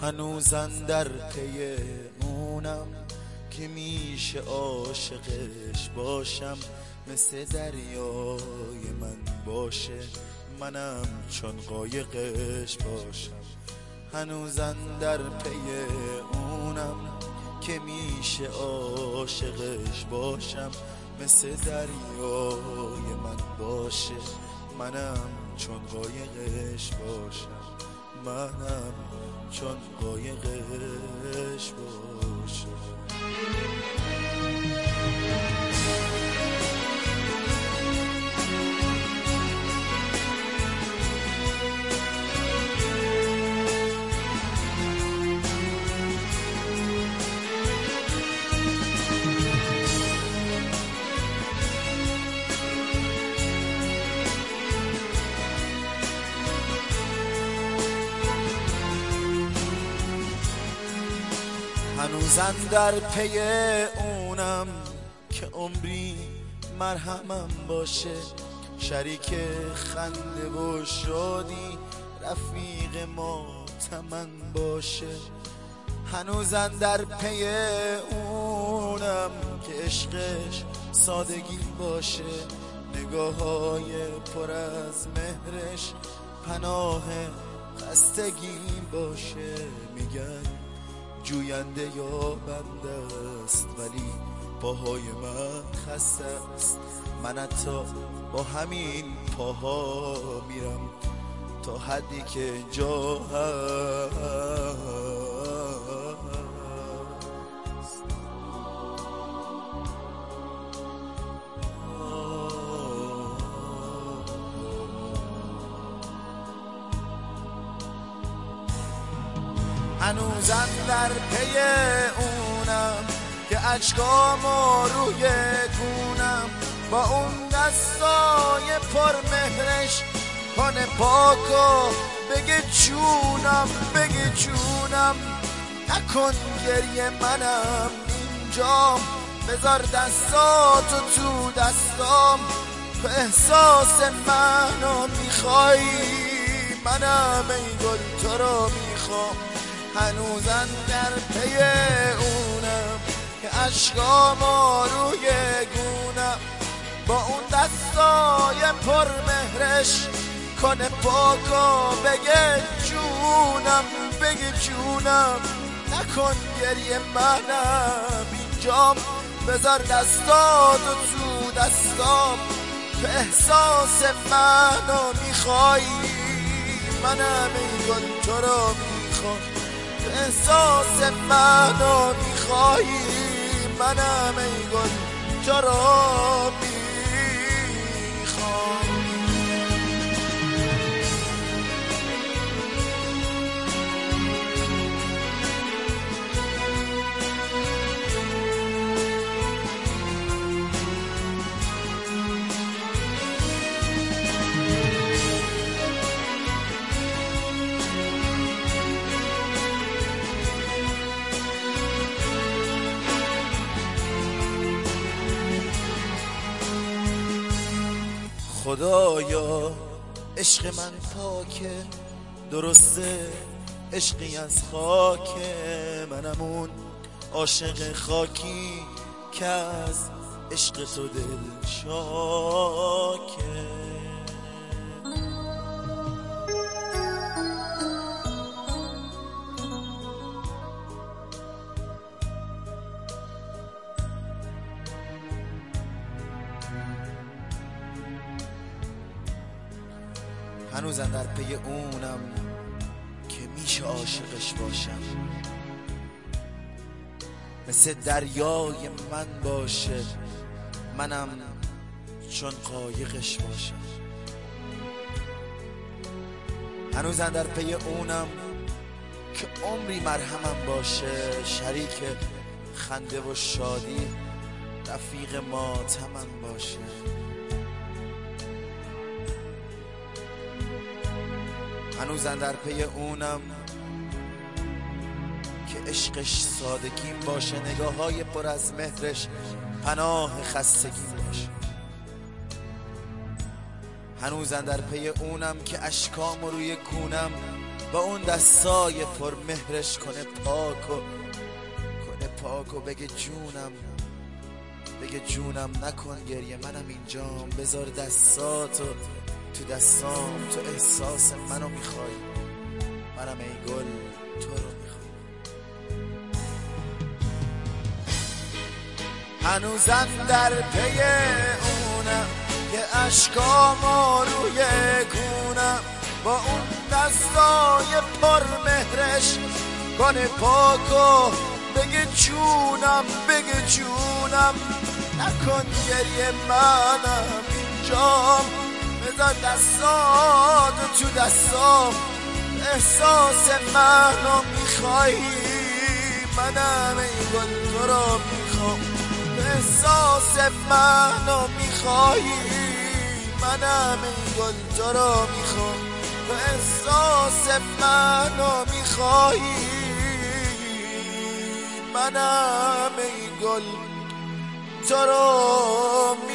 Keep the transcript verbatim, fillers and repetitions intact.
هنوزم در پی اونم که میشه عاشقش باشم، مثل دریای من باشه منم چون قایقش باشم. هنوزم در پی اونم که میشه عاشقش باشم، مثل دریای من باشه منم چون قایقش باشم، منم چون قایقش باشم. هنوزم در پی اونم که عمری مرهمم باشه، شریک خنده و شادی رفیق ماتمم باشه. هنوزم در پی اونم که عشقش سادگی باشه، نگاه‌های پر از مهرش پناه خستگی باشه. میگن جوینده یا بنده است ولی پاهای من خسته است، من حتی با همین پاها میرم تا حدی که جا هست. هنوزم در پی اونم که اشکامو روی گونم با اون دستای پر مهرش کنه پاکو بگه چونم، بگه چونم. نکن گریه منم اینجام، بذار دستاتو تو دستام، تو احساس منو میخوای منم ای گل تو رو میخوام. هنوزم در پی اونم که اشکامو روی گونم با اون دستای پر مهرش کنه پاکو بگه جونم، بگه جونم. نکن گریه منم اینجام، بذار دستاتو تو دستام، تو احساس منو میخوای منم ای گل تو رو میخوام. احساس منو میخوایی منم ای گل تو رو میخوام. خدایا عشق من پاکه، درسته عشقی از خاکه، منم اون عاشق خاکی که از عشق تو دل شاکه. هنوزم در پی اونم که میشه عاشقش باشم، مثل دریای من باشه منم چون قایقش باشم. هنوزم در پی اونم که عمری مرهمم باشه، شریک خنده و شادی رفیق ماتمم باشه. هنوزم در پی اونم که عشقش سادگیم باشه، نگاه‌های پر از مهرش پناه خستگیم باشه. هنوزم در پی اونم که اشکام روی کونم با اون دستای پر مهرش کنه پاک و کنه پاک و بگه جونم، بگه جونم نکن گریه، منم اینجام، بذار دستاتو تو دستام، تو احساس منو میخوای، منم ای گل تو رو میخوام. هنوزم در پی اونم که اشکامو روی کونم، با اون دستای پر مهرش کنه پاکو بگه جونم، بگه جونم نکن گریه، منم اینجام، بذار دستاتو تو دستام، احساس منو میخوای، منم ای گل تو رو میخوام، احساس منو میخوای، منم ای گل تو رو میخوام، احساس منو میخوای، منم ای گل تو رو